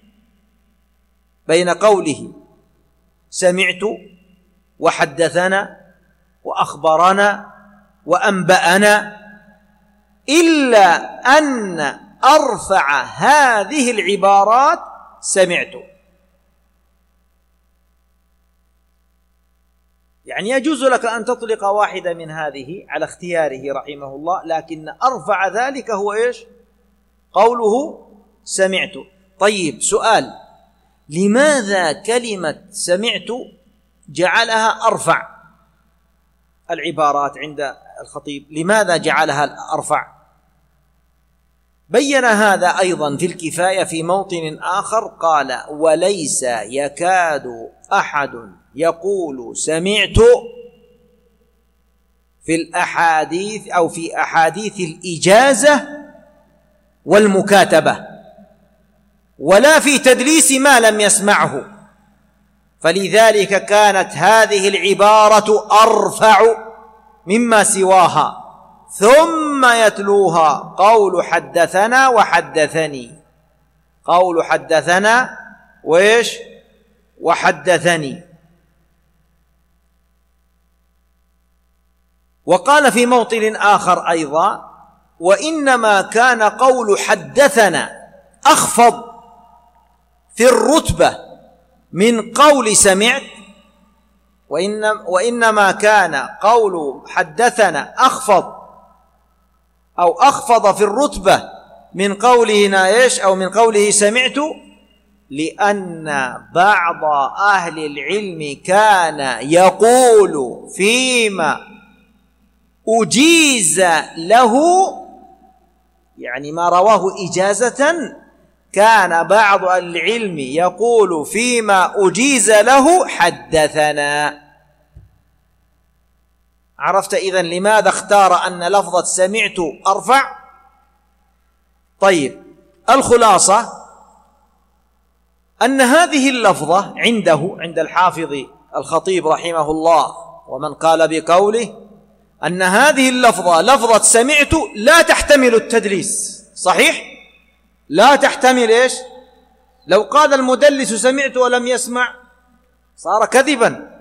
بين قوله سمعت وحدثنا وأخبرنا وأنبأنا، إلا أن أرفع هذه العبارات سمعت. يعني يجوز لك أن تطلق واحدة من هذه على اختياره رحمه الله، لكن أرفع ذلك هو إيش؟ قوله سمعت. طيب، سؤال: لماذا كلمة سمعت جعلها أرفع العبارات عند الخطيب؟ لماذا جعلها أرفع؟ بين هذا أيضا في الكفاية في موطن آخر، قال: وليس يكاد أحد يقول سمعت في الأحاديث أو في أحاديث الإجازة والمكاتبة، ولا في تدليس ما لم يسمعه، فلذلك كانت هذه العبارة أرفع مما سواها. ثم يتلوها قول حدثنا وحدثني، قول حدثنا وإيش؟ وحدثني. وقال في موطن آخر أيضا: وإنما كان قول حدثنا أخفض في الرتبة من قول سمعت، وإنما كان قول حدثنا أخفض أو أخفض في الرتبة من قوله إيش؟ أو من قوله سمعت، لأن بعض أهل العلم كان يقول فيما أجيز له، يعني ما رواه إجازة، كان بعض العلم يقول فيما أجيز له حدثنا. عرفت إذن لماذا اختار أن لفظة سمعت أرفع؟ طيب، الخلاصة أن هذه اللفظة عنده، عند الحافظ الخطيب رحمه الله ومن قال بقوله، أن هذه اللفظة لفظة سمعت لا تحتمل التدليس. صحيح؟ لا تحتمل إيش؟ لو قال المدلس سمعت ولم يسمع صار كذبا،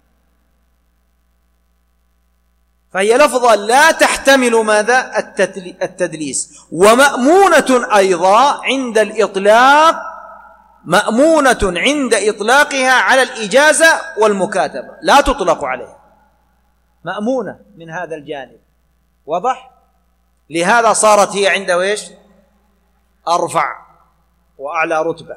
فهي لفظة لا تحتمل ماذا؟ التدليس. ومأمونة أيضا عند الإطلاق، مأمونة عند إطلاقها على الإجازة والمكاتبة، لا تطلق عليها، مأمونة من هذا الجانب. واضح؟ لهذا صارت هي عنده إيش؟ أرفع وأعلى رتبة.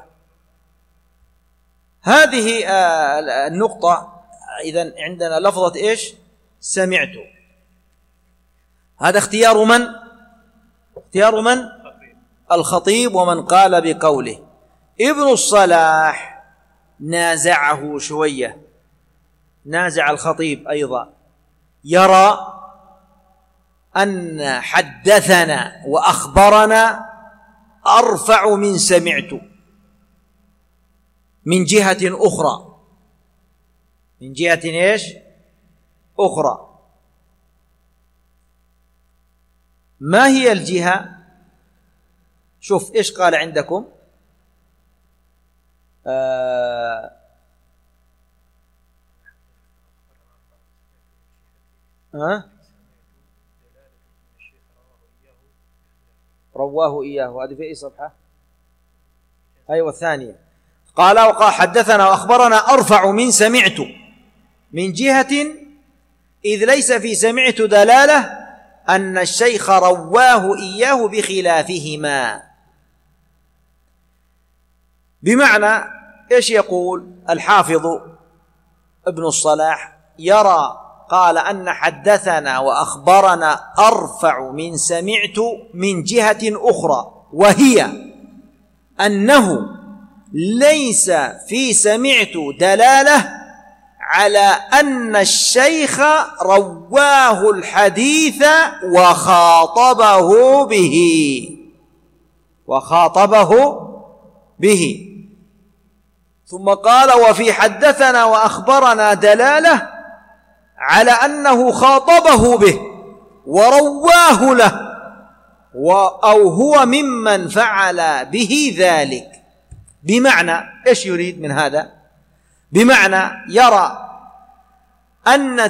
هذه النقطة. إذن عندنا لفظة إيش؟ سمعت. هذا اختيار من؟ اختيار من؟ الخطيب ومن قال بقوله. ابن الصلاح نازعه شوية، نازع الخطيب أيضا، يرى أن حدثنا وأخبرنا أرفع من سمعت من جهة أخرى، من جهة إيش؟ أخرى. ما هي الجهة؟ شوف إيش قال عندكم. رواه إياه، هذه في أي صفحة؟ أيوة الثانية. قال وقال حدثنا وأخبرنا أرفع من سمعت من جهة، إذ ليس في سمعت دلالة أن الشيخ رواه إياه بخلافهما. بمعنى إيش يقول الحافظ ابن الصلاح؟ يرى قال أن حدثنا وأخبرنا أرفع من سمعت من جهة أخرى، وهي أنه ليس في سمعت دلالة على أن الشيخ رواه الحديث وخاطبه به. ثم قال وفي حدثنا وأخبرنا دلالة على أنه خاطبه به ورواه له، أو هو ممن فعل به ذلك. بمعنى إيش يريد من هذا؟ بمعنى يرى أن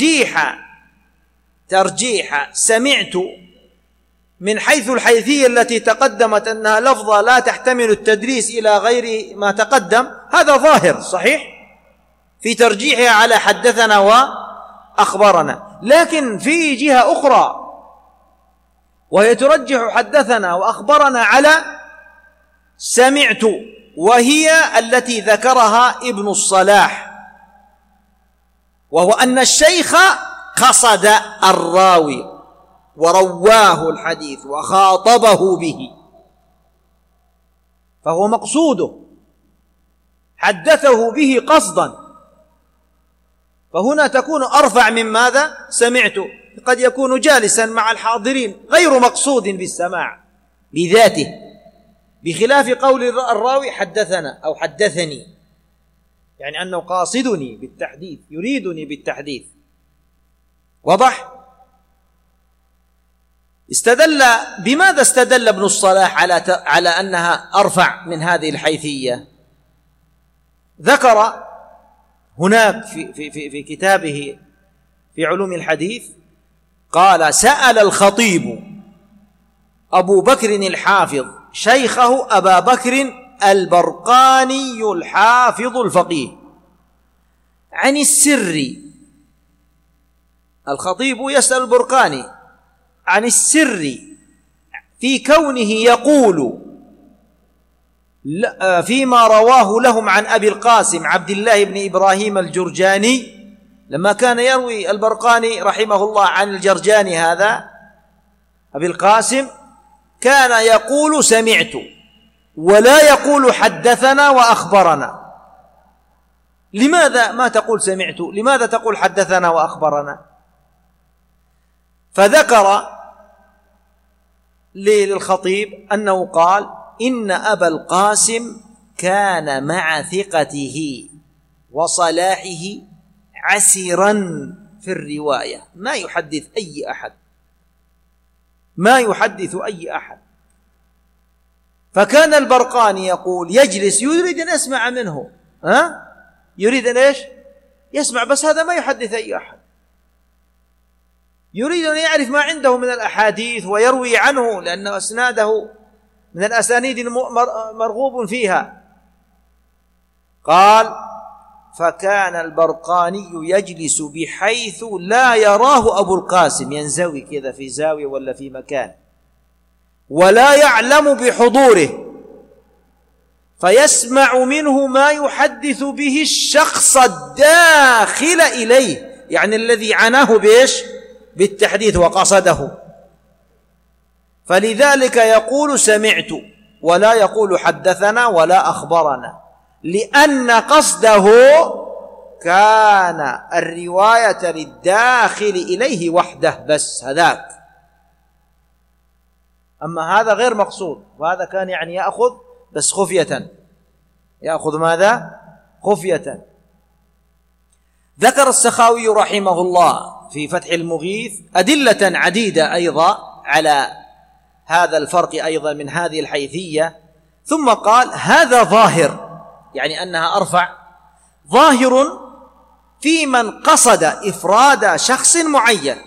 ترجيح سمعت من حيث الحيثية التي تقدمت أنها لفظة لا تحتمل التدريس إلى غير ما تقدم، هذا ظاهر صحيح في ترجيحها على حدثنا وأخبرنا. لكن في جهة أخرى وهي ترجح حدثنا وأخبرنا على سمعت، وهي التي ذكرها ابن الصلاح، وهو أن الشيخ قصد الراوي ورواه الحديث وخاطبه به، فهو مقصوده، حدثه به قصدا، فهنا تكون أرفع من ماذا سمعته. قد يكون جالسا مع الحاضرين غير مقصود بالسماع بذاته، بخلاف قول الراوي حدثنا أو حدثني، يعني أنه قاصدني بالتحديث، يريدني بالتحديث. واضح؟ بماذا استدل ابن الصلاح على أنها أرفع من هذه الحيثية؟ ذكر هناك في كتابه في علوم الحديث، قال سأل الخطيب أبو بكر الحافظ شيخه أبا بكر البرقاني الحافظ الفقيه عن السر. الخطيب يسأل البرقاني عن السر في كونه يقول فيما رواه لهم عن أبي القاسم عبد الله بن إبراهيم الجرجاني، لما كان يروي البرقاني رحمه الله عن الجرجاني هذا أبي القاسم، كان يقول سمعت ولا يقول حدثنا وأخبرنا. لماذا ما تقول سمعت؟ لماذا تقول حدثنا وأخبرنا؟ فذكر للخطيب أنه قال إن أبا القاسم كان مع ثقته وصلاحه عسرا في الرواية، ما يحدث أي أحد. فكان البرقاني يقول يجلس يريد أن يسمع منه، يريد أن إيش؟ يسمع، بس هذا ما يحدث أي أحد، يريد أن يعرف ما عنده من الأحاديث ويروي عنه، لأن أسناده من الأسانيد مرغوب فيها. قال فكان البرقاني يجلس بحيث لا يراه أبو القاسم، ينزوي كذا في زاوية ولا في مكان، ولا يعلم بحضوره، فيسمع منه ما يحدث به الشخص الداخل إليه، يعني الذي عناه بإيش؟ بالتحديث وقصده، فلذلك يقول سمعت ولا يقول حدثنا ولا أخبرنا، لأن قصده كان الرواية للداخل إليه وحده بس هذاك، أما هذا غير مقصود، وهذا كان يعني يأخذ بس خفية، يأخذ ماذا؟ خفية. ذكر السخاوي رحمه الله في فتح المغيث أدلة عديدة أيضا على هذا الفرق أيضا من هذه الحيثية، ثم قال هذا ظاهر، يعني أنها أرفع، ظاهر في من قصد إفراد شخص معين،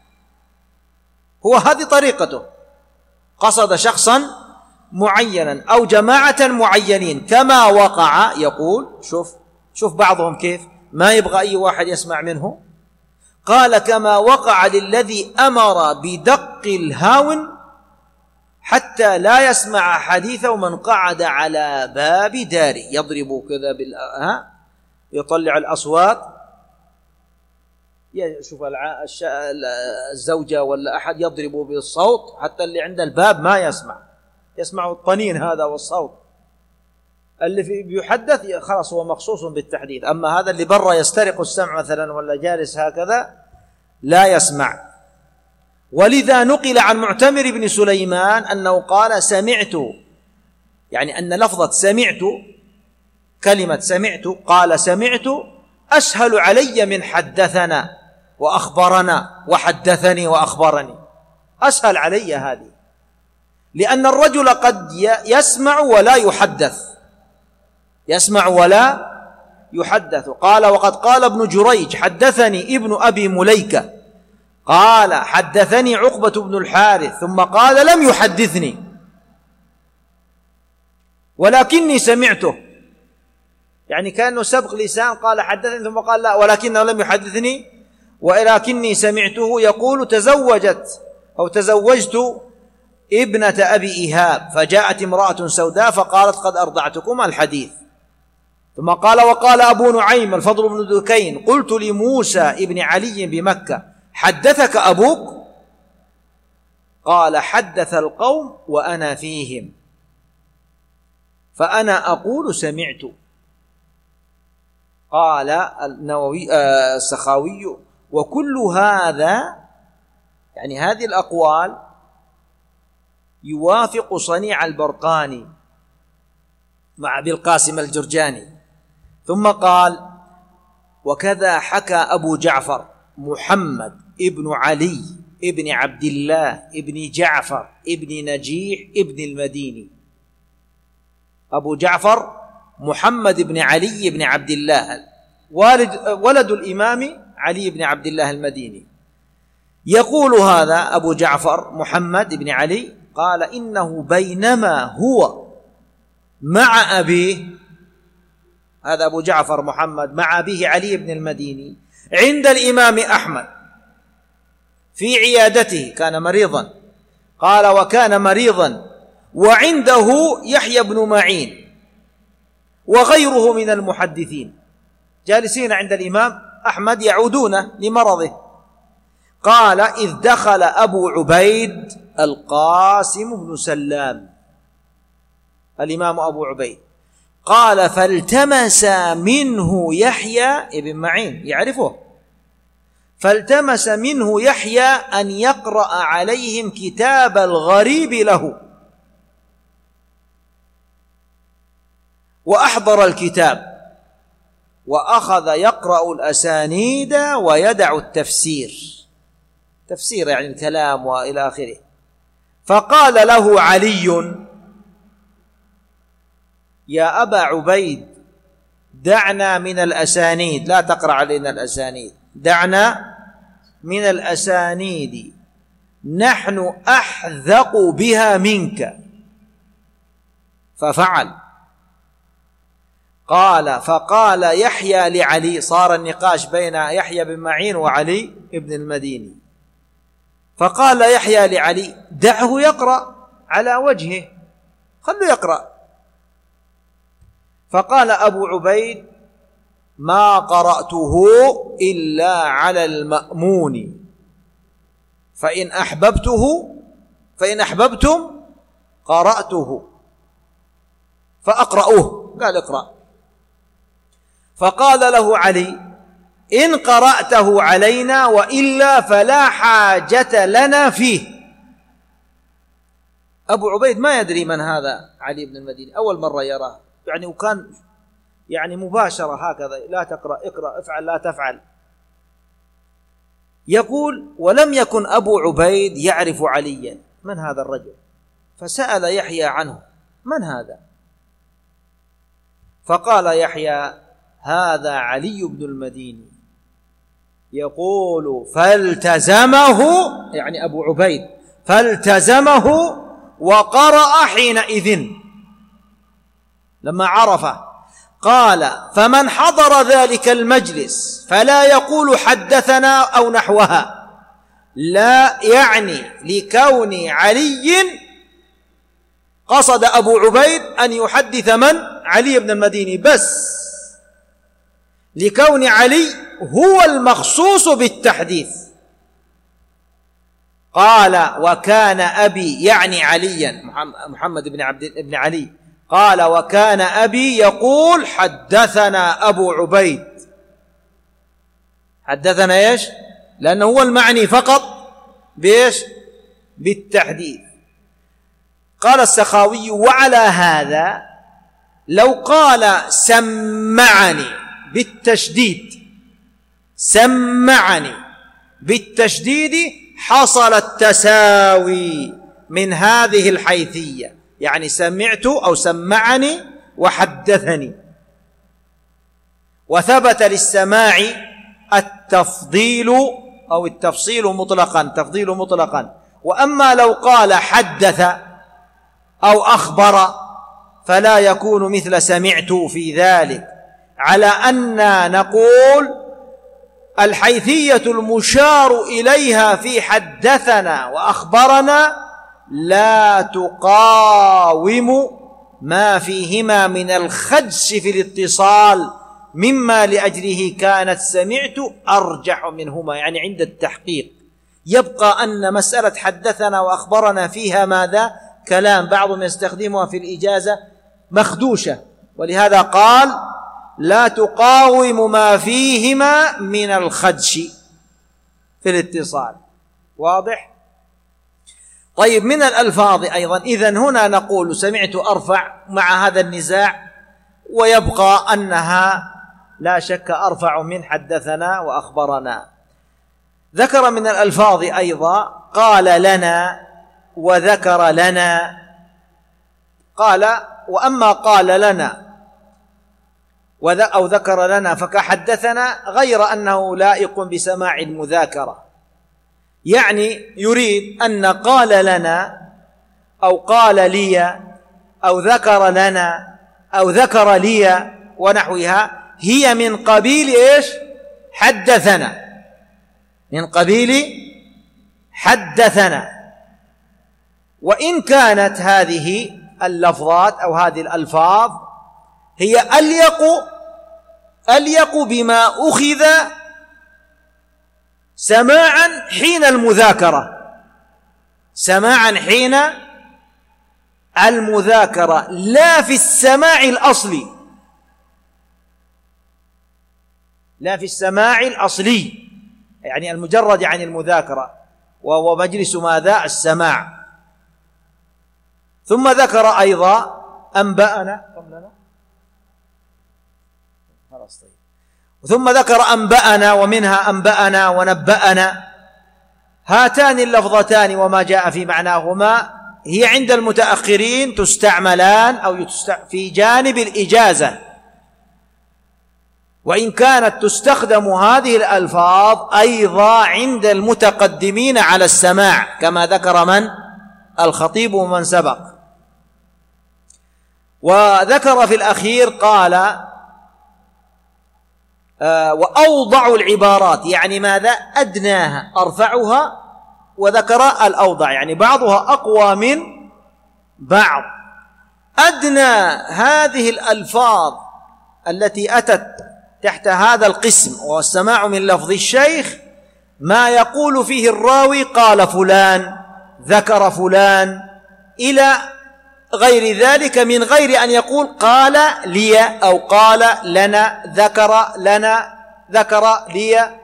هو هذه طريقته، قصد شخصا معينا أو جماعة معينين، كما وقع. يقول شوف بعضهم كيف ما يبغى أي واحد يسمع منه، قال كما وقع للذي أمر بدق الهاون حتى لا يسمع حديثه من قعد على باب داره، يضرب كذا يطلع الأصوات، يشوف الزوجة ولا أحد يضرب بالصوت حتى اللي عند الباب ما يسمع الطنين هذا والصوت، اللي بيحدث خلاص هو مخصوص بالتحديث، أما هذا اللي برا يسترق السمع مثلا ولا جالس هكذا لا يسمع. ولذا نقل عن معتمر بن سليمان أنه قال سمعت، يعني أن لفظة سمعت، كلمة سمعت، قال سمعت أسهل علي من حدثنا وأخبرنا وحدثني وأخبرني، أسهل علي هذه، لأن الرجل قد يسمع ولا يحدث، يسمع ولا يحدث. قال وقد قال ابن جريج حدثني ابن أبي مليكة قال حدثني عقبة بن الحارث، ثم قال لم يحدثني ولكني سمعته، يعني كأنه سبق لسان، قال حدثني ثم قال لا ولكنه لم يحدثني ولكني سمعته يقول تزوجت ابنة أبي إيهاب فجاءت امرأة سوداء فقالت قد أرضعتكما الحديث. ثم قال وقال أبو نعيم الفضل بن دكين قلت لموسى ابن علي بمكة حدثك أبوك؟ قال حدث القوم وأنا فيهم، فأنا أقول سمعت. قال السخاوي وكل هذا، يعني هذه الأقوال يوافق صنيع البرقاني مع أبي القاسم الجرجاني. ثم قال وكذا حكى أبو جعفر محمد ابن علي ابن عبد الله ابن جعفر ابن نجيح ابن المديني. أبو جعفر محمد بن علي بن عبد الله ولد الإمام علي بن عبد الله المديني، يقول هذا أبو جعفر محمد بن علي قال إنه بينما هو مع أبيه، هذا أبو جعفر محمد مع أبيه علي بن المديني عند الإمام أحمد في عيادته، كان مريضا، قال وكان مريضا وعنده يحيى بن معين وغيره من المحدثين جالسين عند الإمام أحمد يعودون لمرضه. قال إذ دخل أبو عبيد القاسم بن سلام، الإمام أبو عبيد، قال فالتمس منه يحيى بن معين، يعرفه، فالتمس منه يحيى أن يقرأ عليهم كتاب الغريب له، وأحضر الكتاب وأخذ يقرأ الأسانيد ويدع التفسير، تفسير يعني الكلام وإلى آخره. فقال له علي يا أبا عبيد دعنا من الأسانيد، لا تقرأ علينا الأسانيد، دعنا من الأسانيد نحن أحذق بها منك. ففعل. قال فقال يحيى لعلي، صار النقاش بين يحيى بن معين وعلي بن المديني، فقال يحيى لعلي دعه يقرأ على وجهه، خلوا يقرأ. فقال أبو عبيد ما قرأته إلا على المأمون، فإن أحببتم قرأته فأقرأوه. قال اقرأ. فقال له علي: إن قرأته علينا وإلا فلا حاجة لنا فيه. أبو عبيد ما يدري من هذا علي بن المديني، أول مرة يراه يعني، وكان يعني مباشرة هكذا: لا تقرأ، اقرأ، افعل، لا تفعل. يقول: ولم يكن أبو عبيد يعرف عليا، من هذا الرجل؟ فسأل يحيى عنه: من هذا؟ فقال يحيى: هذا علي بن المديني. يقول: فالتزمه، يعني أبو عبيد، فالتزمه وقرأ حينئذ لما عرفه. قال: فمن حضر ذلك المجلس فلا يقول حدثنا أو نحوها، لا يعني لكون علي، قصد أبو عبيد أن يحدث من؟ علي بن المديني، بس لكون علي هو المخصوص بالتحديث. قال: وكان أبي، يعني عليا، محمد بن علي، قال: وكان أبي يقول: حدثنا أبو عبيد. حدثنا إيش؟ لأنه هو المعني فقط بإيش؟ بالتحديث. قال السخاوي: وعلى هذا لو قال سمعني بالتشديد، سمعني بالتشديد، حصل التساوي من هذه الحيثية، يعني سمعت أو سمعني وحدثني، وثبت للسماع التفضيل أو التفصيل مطلقا، تفضيل مطلقا. وأما لو قال حدث أو أخبر فلا يكون مثل سمعت في ذلك، على أن نقول الحيثية المشار إليها في حدثنا وأخبرنا لا تقاوم ما فيهما من الخدش في الاتصال، مما لأجله كانت سمعت أرجح منهما، يعني عند التحقيق. يبقى أن مسألة حدثنا وأخبرنا فيها ماذا؟ كلام، بعضهم يستخدمها في الإجازة مخدوشة، ولهذا قال: لا تقاوم ما فيهما من الخدش في الاتصال. واضح؟ طيب، من الألفاظ أيضا، إذن هنا نقول سمعت أرفع مع هذا النزاع، ويبقى أنها لا شك أرفع من حدثنا وأخبرنا. ذكر من الألفاظ أيضا قال لنا وذكر لنا. قال: وأما قال لنا أو ذكر لنا فكحدثنا، غير أنه لائق بسماع المذاكرة، يعني يريد أن قال لنا أو قال لي أو ذكر لنا أو ذكر لي ونحوها هي من قبيل إيش؟ حدثنا، من قبيل حدثنا. وإن كانت هذه اللفظات أو هذه الألفاظ هي أليق بما أخذ سماعا حين المذاكرة، سماعا حين المذاكرة، لا في السماع الأصلي، لا في السماع الأصلي، يعني المجرد عن المذاكرة، وهو مجلس ماذا؟ السماع. ثم ذكر أيضا أنبأنا، ثم ذكر أنبأنا، ومنها أنبأنا ونبأنا. هاتان اللفظتان وما جاء في معناهما هي عند المتأخرين تستعملان أو في جانب الإجازة، وإن كانت تستخدم هذه الألفاظ أيضا عند المتقدمين على السماع، كما ذكر من؟ الخطيب ومن سبق. وذكر في الأخير قال: وأوضع العبارات، يعني ماذا؟ أدناها أرفعها، وذكر الأوضع، يعني بعضها أقوى من بعض. أدنى هذه الألفاظ التي أتت تحت هذا القسم والسماع من لفظ الشيخ ما يقول فيه الراوي قال فلان، ذكر فلان، إلى غير ذلك، من غير أن يقول قال لي أو قال لنا، ذكر لي.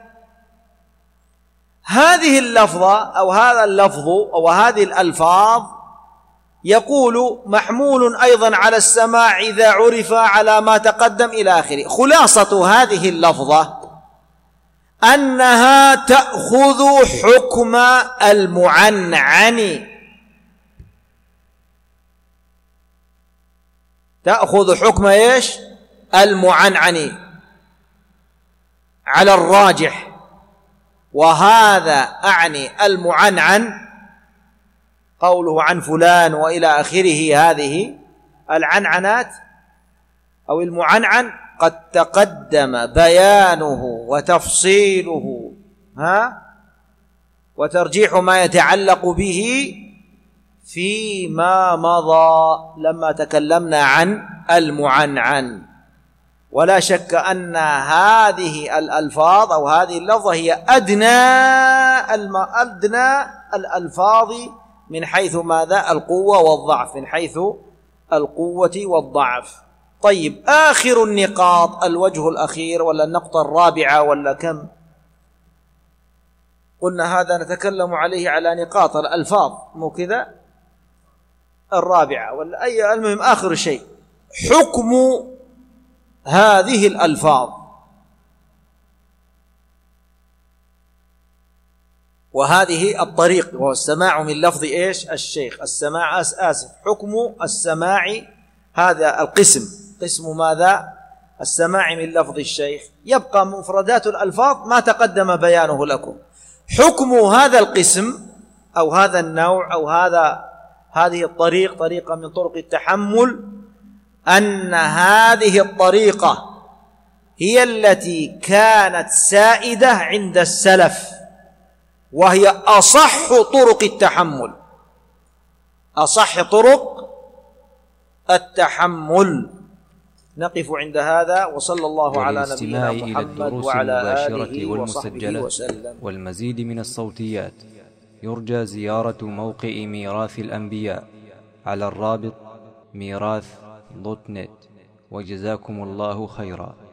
هذه اللفظة أو هذا اللفظ أو هذه الألفاظ يقول محمول أيضا على السماع إذا عرف على ما تقدم إلى آخره. خلاصة هذه اللفظة أنها تأخذ حكم المعنعن، تأخذ حكم إيش؟ المعنعن على الراجح. وهذا أعني المعنعن قوله عن فلان وإلى آخره، هذه العنعنات أو المعنعن قد تقدم بيانه وتفصيله وترجيح ما يتعلق به فيما مضى لما تكلمنا عن المعنعن. ولا شك أن هذه الألفاظ أو هذه اللفظة هي أدنى الألفاظ من حيث ماذا؟ القوة والضعف، من حيث القوة والضعف. طيب، آخر النقاط، الوجه الأخير ولا النقطة الرابعة ولا كم؟ قلنا هذا نتكلم عليه على نقاط الألفاظ، مو كذا؟ الرابعة ولا أي، المهم آخر شيء حكم هذه الألفاظ. وهذه الطريق وهو السماع من لفظ إيش؟ الشيخ. السماع حكم السماع، هذا القسم، قسم ماذا؟ السماع من لفظ الشيخ. يبقى مفردات الألفاظ ما تقدم بيانه لكم. حكم هذا القسم أو هذا النوع أو هذه الطريق، طريقة من طرق التحمل، أن هذه الطريقة هي التي كانت سائدة عند السلف، وهي أصح طرق التحمل، أصح طرق التحمل. نقف عند هذا، وصلى الله على نبينا محمد وعلى آله وصحبه وسلم. والمزيد من الصوتيات يرجى زيارة موقع ميراث الأنبياء على الرابط ميراث.net. وجزاكم الله خيرا.